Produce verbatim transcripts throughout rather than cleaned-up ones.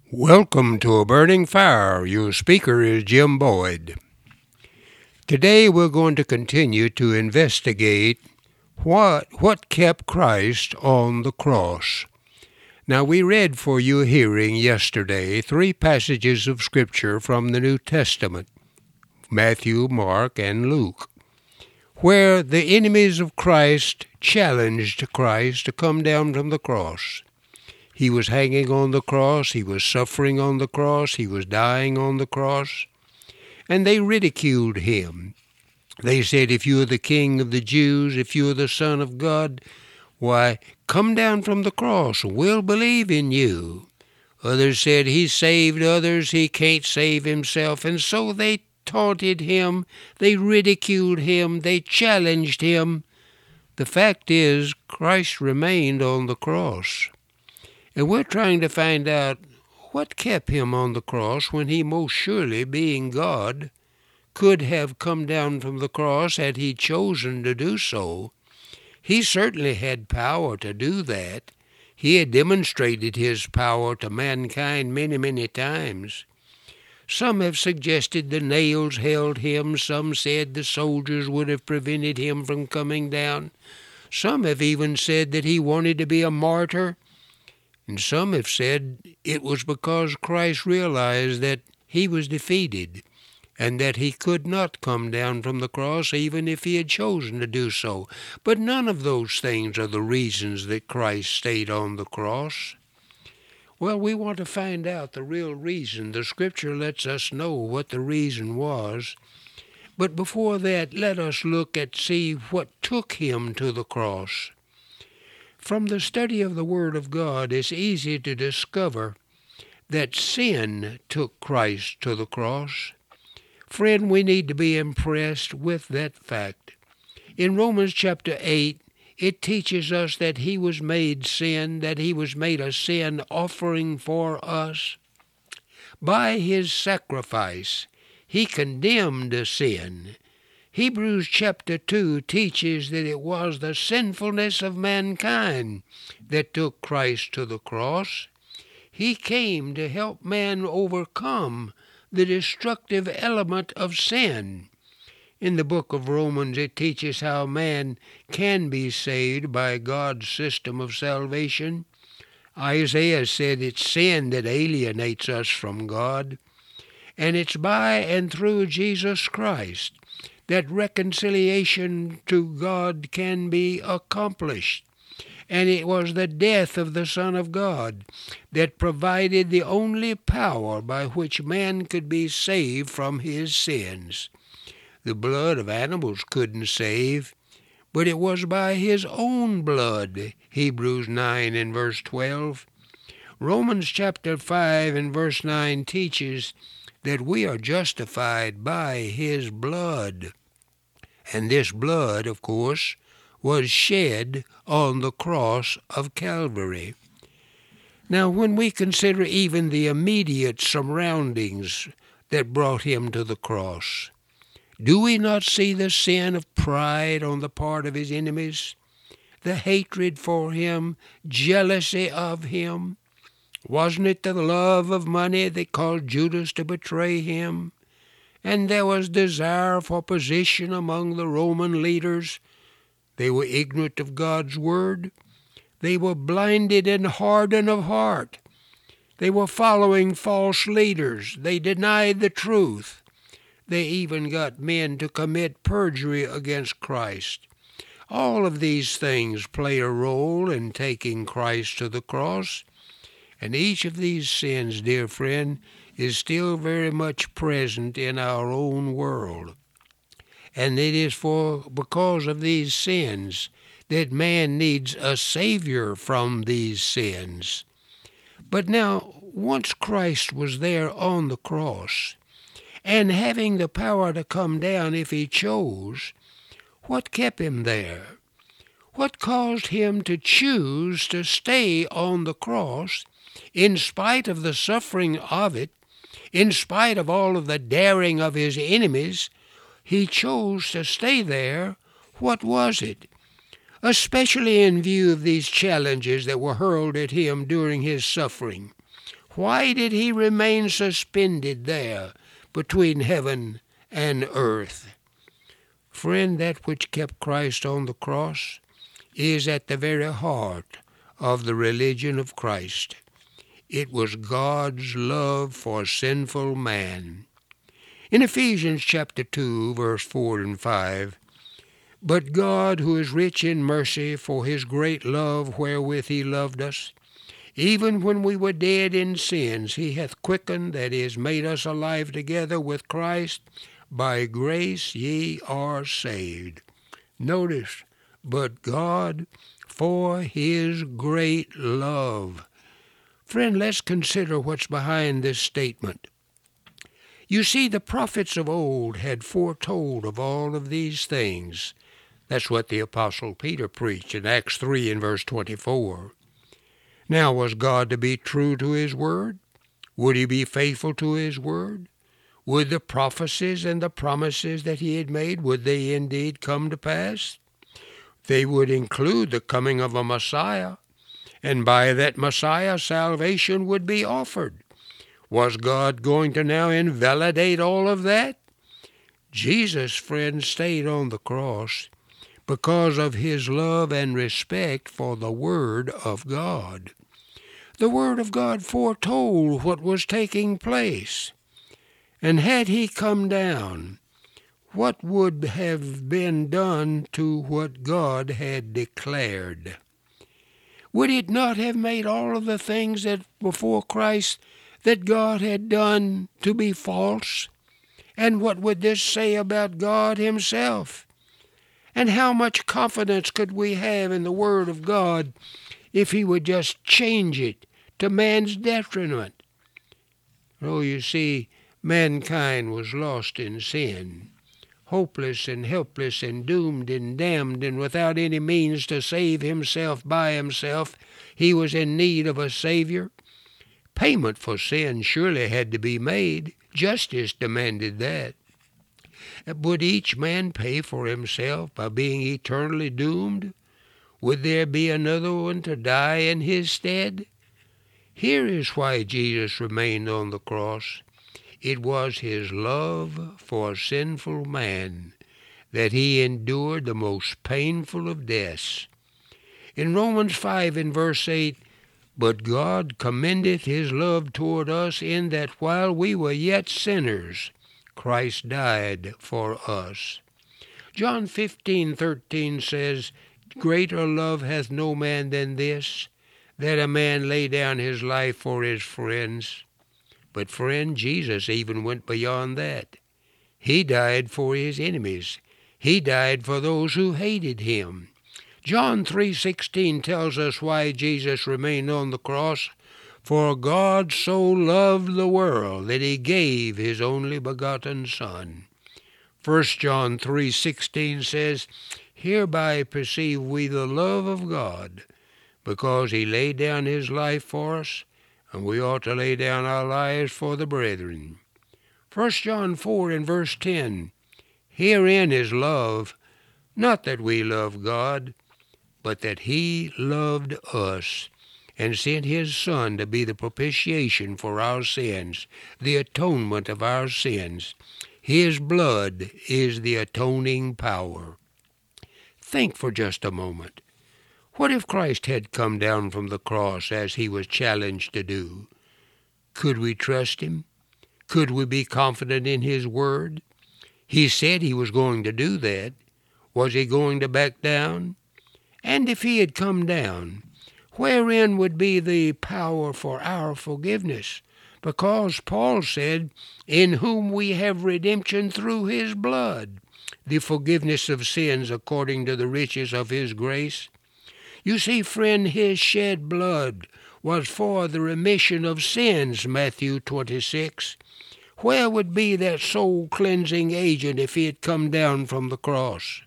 Welcome to A Burning Fire. Your speaker is Jim Boyd. Today we're going to continue to investigate what, what kept Christ on the cross. Now, we read for your hearing yesterday three passages of Scripture from the New Testament, Matthew, Mark, and Luke, where the enemies of Christ challenged Christ to come down from the cross. He was hanging on the cross, he was suffering on the cross, he was dying on the cross, and they ridiculed him. They said, if you are the King of the Jews, if you are the Son of God, why, come down from the cross, we'll believe in you. Others said, he saved others, he can't save himself, and so they taunted him, they ridiculed him, they challenged him. The fact is, Christ remained on the cross. And we're trying to find out what kept him on the cross when he, most surely, being God, could have come down from the cross had he chosen to do so. He certainly had power to do that. He had demonstrated his power to mankind many, many times. Some have suggested the nails held him. Some said the soldiers would have prevented him from coming down. Some have even said that he wanted to be a martyr. And some have said it was because Christ realized that he was defeated and that he could not come down from the cross even if he had chosen to do so. But none of those things are the reasons that Christ stayed on the cross. Well, we want to find out the real reason. The Scripture lets us know what the reason was. But before that, let us look at see what took him to the cross. From the study of the Word of God, it's easy to discover that sin took Christ to the cross. Friend, we need to be impressed with that fact. In Romans chapter eight, it teaches us that he was made sin, that he was made a sin offering for us. By his sacrifice, he condemned sin. Hebrews chapter two teaches that it was the sinfulness of mankind that took Christ to the cross. He came to help man overcome the destructive element of sin. In the book of Romans, it teaches how man can be saved by God's system of salvation. Isaiah said it's sin that alienates us from God, and it's by and through Jesus Christ that reconciliation to God can be accomplished. And it was the death of the Son of God that provided the only power by which man could be saved from his sins. The blood of animals couldn't save, but it was by his own blood, Hebrews nine and verse twelve. Romans chapter five and verse nine teaches that we are justified by his blood. And this blood, of course, was shed on the cross of Calvary. Now, when we consider even the immediate surroundings that brought him to the cross, do we not see the sin of pride on the part of his enemies, the hatred for him, jealousy of him? Wasn't it the love of money that caused Judas to betray him? And there was desire for position among the Roman leaders. They were ignorant of God's word. They were blinded and hardened of heart. They were following false leaders. They denied the truth. They even got men to commit perjury against Christ. All of these things play a role in taking Christ to the cross. And each of these sins, dear friend, is still very much present in our own world. And it is for because of these sins that man needs a Savior from these sins. But now, once Christ was there on the cross, and having the power to come down if he chose, what kept him there? What caused him to choose to stay on the cross in spite of the suffering of it? In spite of all of the daring of his enemies, he chose to stay there. What was it? Especially in view of these challenges that were hurled at him during his suffering. Why did he remain suspended there between heaven and earth? Friend, that which kept Christ on the cross is at the very heart of the religion of Christ. It was God's love for sinful man. In Ephesians chapter two, verse four and five, "But God, who is rich in mercy, for his great love wherewith he loved us, even when we were dead in sins, he hath quickened, that is, made us alive together with Christ. By grace ye are saved." Notice, but God, for his great love. Friend, let's consider what's behind this statement. You see, the prophets of old had foretold of all of these things. That's what the Apostle Peter preached in Acts three and verse twenty-four. Now, was God to be true to his word? Would he be faithful to his word? Would the prophecies and the promises that he had made, would they indeed come to pass? They would include the coming of a Messiah, and by that Messiah salvation would be offered. Was God going to now invalidate all of that? Jesus, friends, stayed on the cross because of his love and respect for the Word of God. The Word of God foretold what was taking place. And had he come down, what would have been done to what God had declared? Would it not have made all of the things that before Christ that God had done to be false? And what would this say about God himself? And how much confidence could we have in the Word of God if he would just change it to man's detriment? Oh, you see, mankind was lost in sin, hopeless and helpless and doomed and damned, and without any means to save himself by himself. He was in need of a Savior. Payment for sin surely had to be made. Justice demanded that. Would each man pay for himself by being eternally doomed? Would there be another one to die in his stead? Here is why Jesus remained on the cross. It was his love for sinful man that he endured the most painful of deaths. In Romans five and verse eight, "But God commendeth his love toward us in that while we were yet sinners, Christ died for us." John fifteen thirteen says, "Greater love hath no man than this, that a man lay down his life for his friends." But friend, Jesus even went beyond that. He died for his enemies. He died for those who hated him. John three sixteen tells us why Jesus remained on the cross. "For God so loved the world that he gave his only begotten Son." First John three sixteen says, "Hereby perceive we the love of God, because he laid down his life for us, and we ought to lay down our lives for the brethren." First John four and verse ten, "Herein is love, not that we love God, but that he loved us, and sent his Son to be the propitiation for our sins," the atonement of our sins. His blood is the atoning power. Think for just a moment. What if Christ had come down from the cross as he was challenged to do? Could we trust him? Could we be confident in his word? He said he was going to do that. Was he going to back down? And if he had come down, wherein would be the power for our forgiveness? Because Paul said, "In whom we have redemption through his blood, the forgiveness of sins according to the riches of his grace." You see, friend, his shed blood was for the remission of sins, Matthew twenty-six. Where would be that soul-cleansing agent if he had come down from the cross?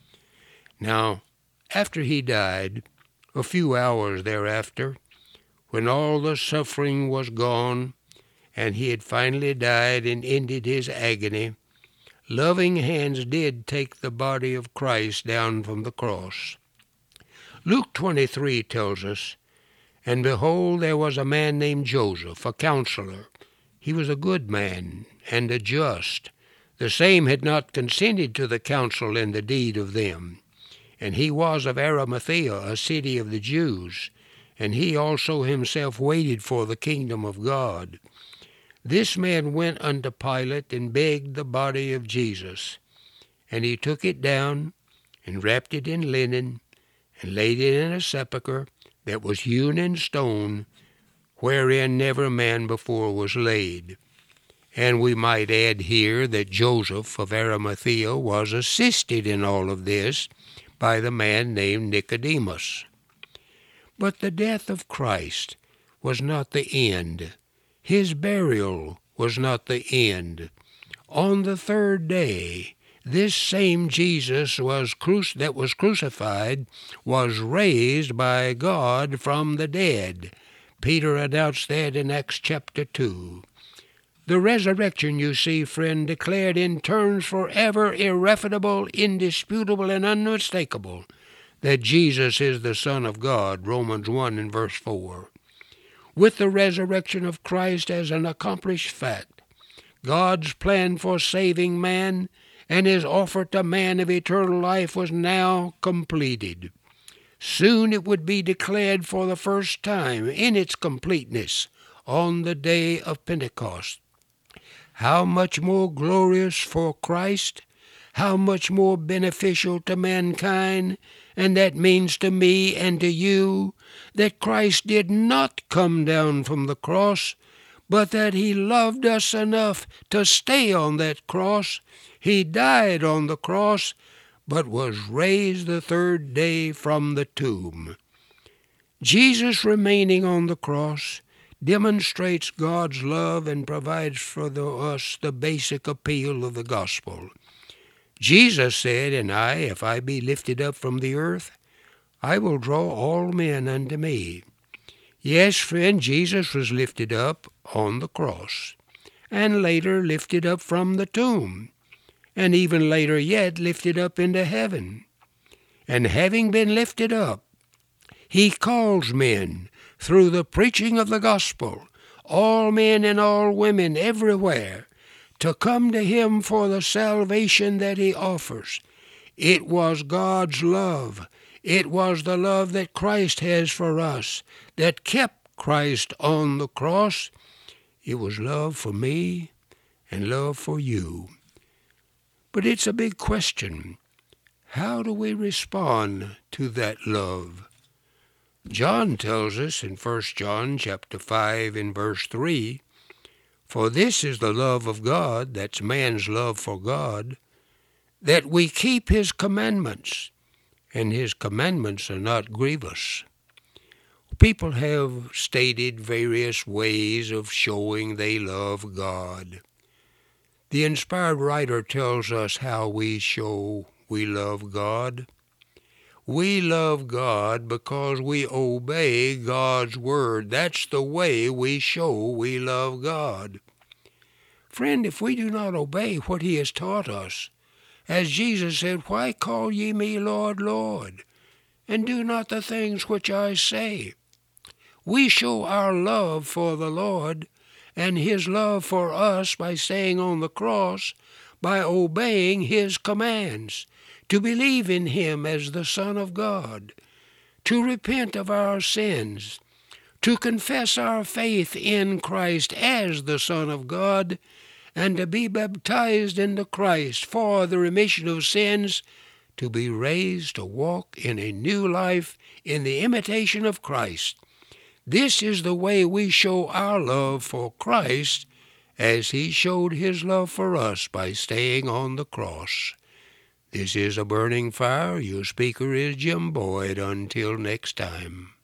Now, after he died, a few hours thereafter, when all the suffering was gone, and he had finally died and ended his agony, loving hands did take the body of Christ down from the cross. Luke twenty-three tells us, And behold, there was a man named Joseph, a counselor. He was a good man and a just. The same had not consented to the counsel and the deed of them. And he was of Arimathea, a city of the Jews. And he also himself waited for the kingdom of God. This man went unto Pilate and begged the body of Jesus. And he took it down and wrapped it in linen and laid it in a sepulchre that was hewn in stone, wherein never man before was laid. And we might add here that Joseph of Arimathea was assisted in all of this by the man named Nicodemus. But the death of Christ was not the end. His burial was not the end. On the third day, this same Jesus was cruci- that was crucified was raised by God from the dead. Peter announced that in Acts chapter two. The resurrection, you see, friend, declared in terms forever irrefutable, indisputable, and unmistakable that Jesus is the Son of God, Romans one and verse four. With the resurrection of Christ as an accomplished fact, God's plan for saving man and his offer to man of eternal life was now completed. Soon it would be declared for the first time in its completeness on the day of Pentecost. How much more glorious for Christ, how much more beneficial to mankind, and that means to me and to you, that Christ did not come down from the cross, but that he loved us enough to stay on that cross. He died on the cross, but was raised the third day from the tomb. Jesus remaining on the cross demonstrates God's love and provides for the, us the basic appeal of the gospel. Jesus said, "And I, if I be lifted up from the earth, I will draw all men unto me." Yes, friend, Jesus was lifted up on the cross, and later lifted up from the tomb, and even later yet lifted up into heaven. And having been lifted up, he calls men through the preaching of the gospel, all men and all women everywhere, to come to him for the salvation that he offers. It was God's love. It was the love that Christ has for us that kept Christ on the cross. It was love for me and love for you. But it's a big question. How do we respond to that love? John tells us in First John chapter five and verse three, "For this is the love of God," that's man's love for God, "that we keep his commandments, and his commandments are not grievous." People have stated various ways of showing they love God. The inspired writer tells us how we show we love God. We love God because we obey God's word. That's the way we show we love God. Friend, if we do not obey what he has taught us, as Jesus said, "Why call ye me Lord, Lord, and do not the things which I say?" We show our love for the Lord and his love for us by staying on the cross, by obeying his commands, to believe in him as the Son of God, to repent of our sins, to confess our faith in Christ as the Son of God, and to be baptized into Christ for the remission of sins, to be raised to walk in a new life in the imitation of Christ. This is the way we show our love for Christ as he showed his love for us by staying on the cross. This is A Burning Fire. Your speaker is Jim Boyd. Until next time.